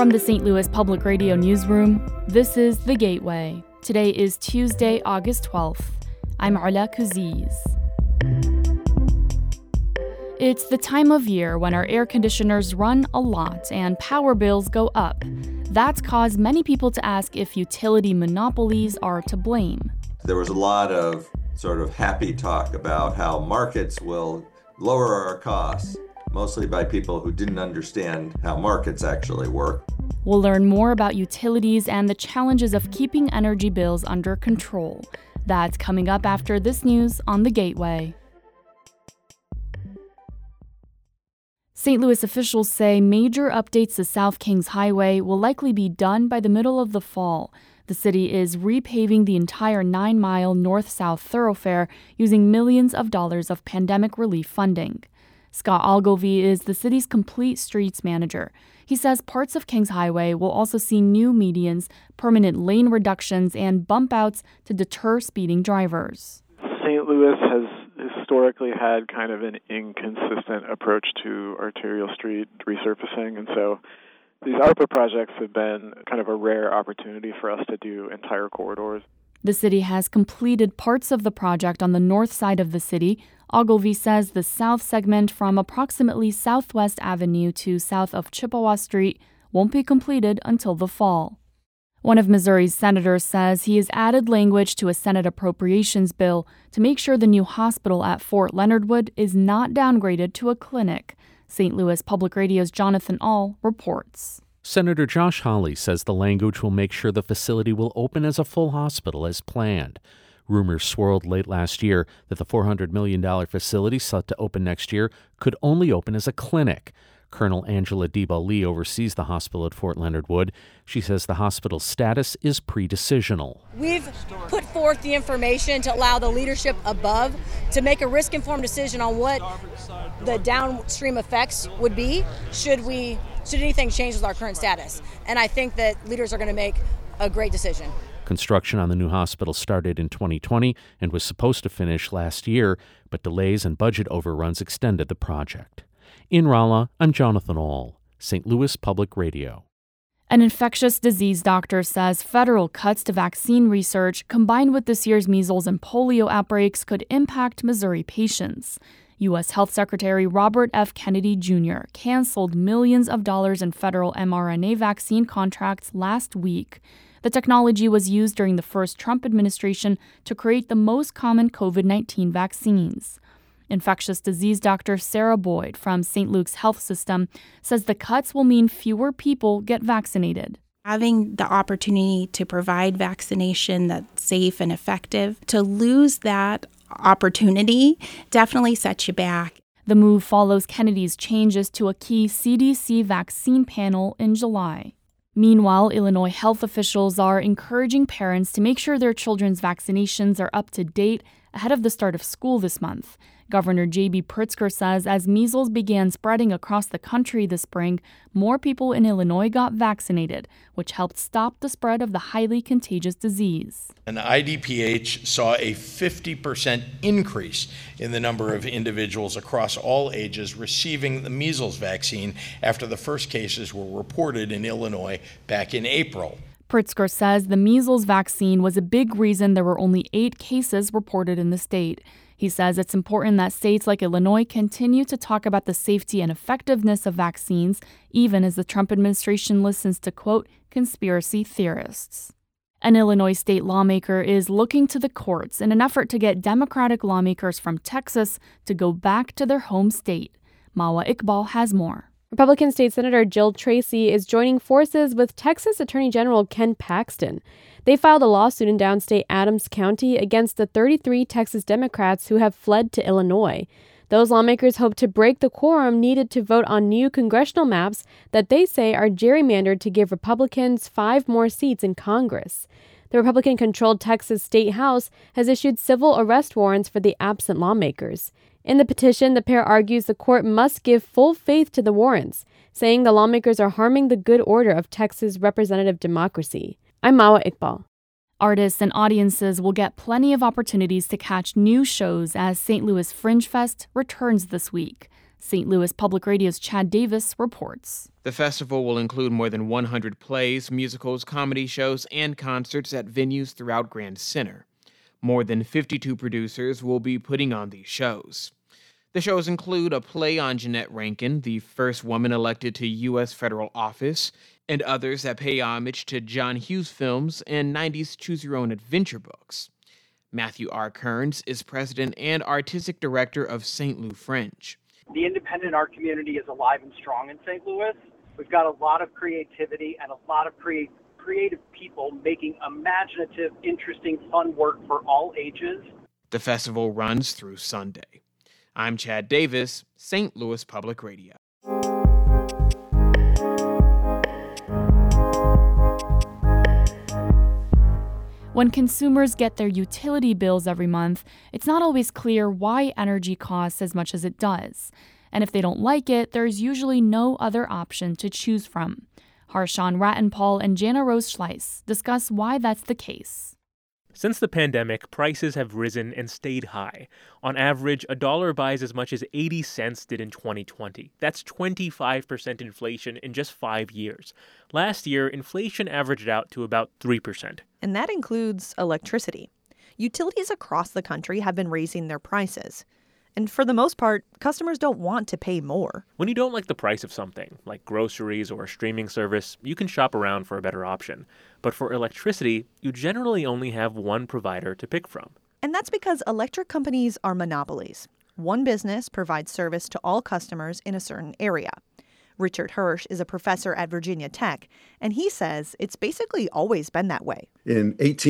From the St. Louis Public Radio Newsroom, this is The Gateway. Today is Tuesday, August 12th. I'm Ala Kuziz. It's the time of year when our air conditioners run a lot and power bills go up. That's caused many people to ask if utility monopolies are to blame. There was a lot of sort of happy talk about how markets will lower our costs, mostly by people who didn't understand how markets actually work. We'll learn more about utilities and the challenges of keeping energy bills under control. That's coming up after this news on The Gateway. St. Louis officials say major updates to South Kings Highway will likely be done by the middle of the fall. The city is repaving the entire 9-mile north-south thoroughfare using millions of dollars of pandemic relief funding. Scott Ogilvie is the city's complete streets manager. He says parts of Kings Highway will also see new medians, permanent lane reductions, and bump outs to deter speeding drivers. St. Louis has historically had kind of an inconsistent approach to arterial street resurfacing, and so these ARPA projects have been kind of a rare opportunity for us to do entire corridors. The city has completed parts of the project on the north side of the city. Ogilvie says the south segment from approximately Southwest Avenue to south of Chippewa Street won't be completed until the fall. One of Missouri's senators says he has added language to a Senate appropriations bill to make sure the new hospital at Fort Leonard Wood is not downgraded to a clinic. St. Louis Public Radio's Jonathan Ahl reports. Senator Josh Hawley says the language will make sure the facility will open as a full hospital as planned. Rumors swirled late last year that the $400 million facility set to open next year could only open as a clinic. Colonel Angela Deba-Lee oversees the hospital at Fort Leonard Wood. She says the hospital's status is pre-decisional. We've put forth the information to allow the leadership above to make a risk-informed decision on what the downstream effects would be should anything change with our current status. And I think that leaders are going to make a great decision. Construction on the new hospital started in 2020 and was supposed to finish last year, but delays and budget overruns extended the project. In Rolla, I'm Jonathan Ahl, St. Louis Public Radio. An infectious disease doctor says federal cuts to vaccine research combined with this year's measles and polio outbreaks could impact Missouri patients. U.S. Health Secretary Robert F. Kennedy Jr. canceled millions of dollars in federal mRNA vaccine contracts last week. The technology was used during the first Trump administration to create the most common COVID-19 vaccines. Infectious disease doctor Sarah Boyd from St. Luke's Health System says the cuts will mean fewer people get vaccinated. Having the opportunity to provide vaccination that's safe and effective, to lose that opportunity definitely sets you back. The move follows Kennedy's changes to a key CDC vaccine panel in July. Meanwhile, Illinois health officials are encouraging parents to make sure their children's vaccinations are up to date ahead of the start of school this month. Governor J.B. Pritzker says as measles began spreading across the country this spring, more people in Illinois got vaccinated, which helped stop the spread of the highly contagious disease. And IDPH saw a 50% increase in the number of individuals across all ages receiving the measles vaccine after the first cases were reported in Illinois back in April. Pritzker says the measles vaccine was a big reason there were only 8 cases reported in the state. He says it's important that states like Illinois continue to talk about the safety and effectiveness of vaccines, even as the Trump administration listens to, quote, conspiracy theorists. An Illinois state lawmaker is looking to the courts in an effort to get Democratic lawmakers from Texas to go back to their home state. Mawa Iqbal has more. Republican State Senator Jill Tracy is joining forces with Texas Attorney General Ken Paxton. They filed a lawsuit in downstate Adams County against the 33 Texas Democrats who have fled to Illinois. Those lawmakers hope to break the quorum needed to vote on new congressional maps that they say are gerrymandered to give Republicans 5 more seats in Congress. The Republican-controlled Texas State House has issued civil arrest warrants for the absent lawmakers. In the petition, the pair argues the court must give full faith to the warrants, saying the lawmakers are harming the good order of Texas representative democracy. I'm Mawa Iqbal. Artists and audiences will get plenty of opportunities to catch new shows as St. Louis Fringe Fest returns this week. St. Louis Public Radio's Chad Davis reports. The festival will include more than 100 plays, musicals, comedy shows, and concerts at venues throughout Grand Center. More than 52 producers will be putting on these shows. The shows include a play on Jeanette Rankin, the first woman elected to U.S. federal office, and others that pay homage to John Hughes films and 90s choose-your-own-adventure books. Matthew R. Kearns is president and artistic director of St. Louis Fringe. The independent art community is alive and strong in St. Louis. We've got a lot of creativity and a lot of creative people making imaginative, interesting, fun work for all ages. The festival runs through Sunday. I'm Chad Davis, St. Louis Public Radio. When consumers get their utility bills every month, it's not always clear why energy costs as much as it does. And if they don't like it, there's usually no other option to choose from. Harshawn Rattenpaul and Jana Rose Schleiss discuss why that's the case. Since the pandemic, prices have risen and stayed high. On average, $1 buys as much as 80 cents did in 2020. That's 25% inflation in just 5 years. Last year, inflation averaged out to about 3%. And that includes electricity. Utilities across the country have been raising their prices. And for the most part, customers don't want to pay more. When you don't like the price of something, like groceries or a streaming service, you can shop around for a better option. But for electricity, you generally only have one provider to pick from. And that's because electric companies are monopolies. One business provides service to all customers in a certain area. Richard Hirsch is a professor at Virginia Tech, and he says it's basically always been that way. In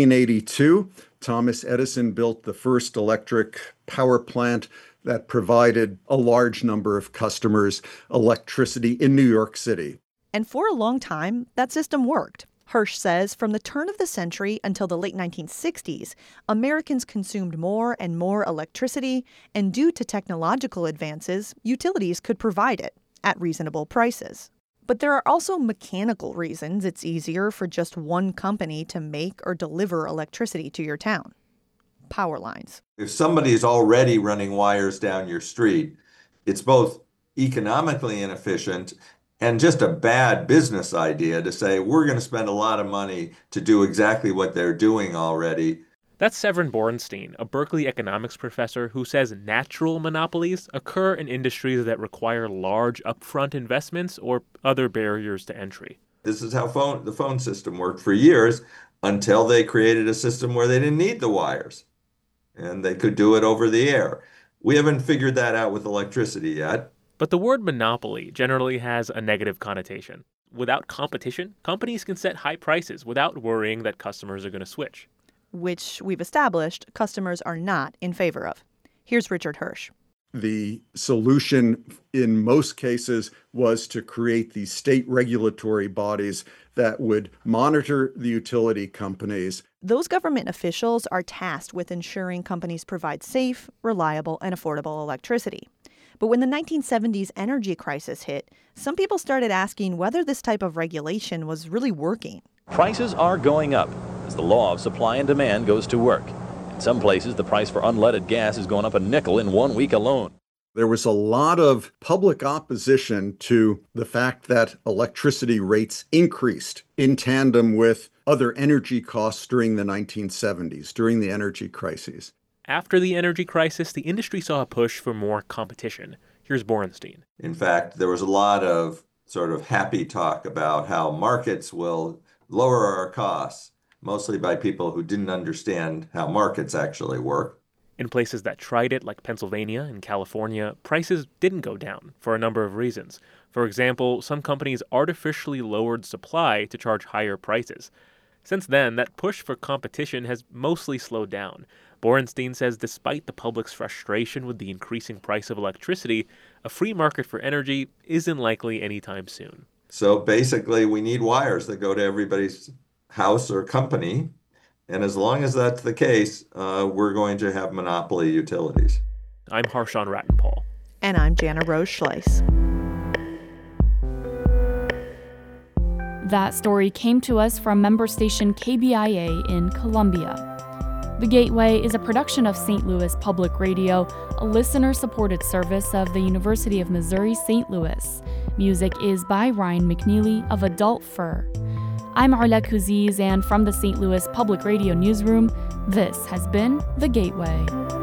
1882, Thomas Edison built the first electric power plant that provided a large number of customers electricity in New York City. And for a long time, that system worked. Hirsch says from the turn of the century until the late 1960s, Americans consumed more and more electricity, and due to technological advances, utilities could provide it at reasonable prices. But there are also mechanical reasons it's easier for just one company to make or deliver electricity to your town. Power lines. If somebody's already running wires down your street, it's both economically inefficient and just a bad business idea to say, we're going to spend a lot of money to do exactly what they're doing already. That's Severin Borenstein, a Berkeley economics professor who says natural monopolies occur in industries that require large upfront investments or other barriers to entry. This is how the phone system worked for years until they created a system where they didn't need the wires and they could do it over the air. We haven't figured that out with electricity yet. But the word monopoly generally has a negative connotation. Without competition, companies can set high prices without worrying that customers are going to switch. Which we've established customers are not in favor of. Here's Richard Hirsch. The solution in most cases was to create these state regulatory bodies that would monitor the utility companies. Those government officials are tasked with ensuring companies provide safe, reliable, and affordable electricity. But when the 1970s energy crisis hit, some people started asking whether this type of regulation was really working. Prices are going up as the law of supply and demand goes to work. In some places, the price for unleaded gas has gone up a nickel in 1 week alone. There was a lot of public opposition to the fact that electricity rates increased in tandem with other energy costs during the 1970s, during the energy crises. After the energy crisis, the industry saw a push for more competition. Here's Borenstein. In fact, there was a lot of sort of happy talk about how markets will lower our costs, mostly by people who didn't understand how markets actually work. In places that tried it, like Pennsylvania and California, prices didn't go down for a number of reasons. For example, some companies artificially lowered supply to charge higher prices. Since then, that push for competition has mostly slowed down. Borenstein says despite the public's frustration with the increasing price of electricity, a free market for energy isn't likely anytime soon. So basically, we need wires that go to everybody's house or company. And as long as that's the case, we're going to have monopoly utilities. I'm Harshawn Rattenpaul. And I'm Jana Rose Schleiss. That story came to us from member station KBIA in Columbia. The Gateway is a production of St. Louis Public Radio, a listener-supported service of the University of Missouri St. Louis. Music is by Ryan McNeely of Adult Fur. I'm Arla Kouziz, and from the St. Louis Public Radio newsroom, this has been The Gateway.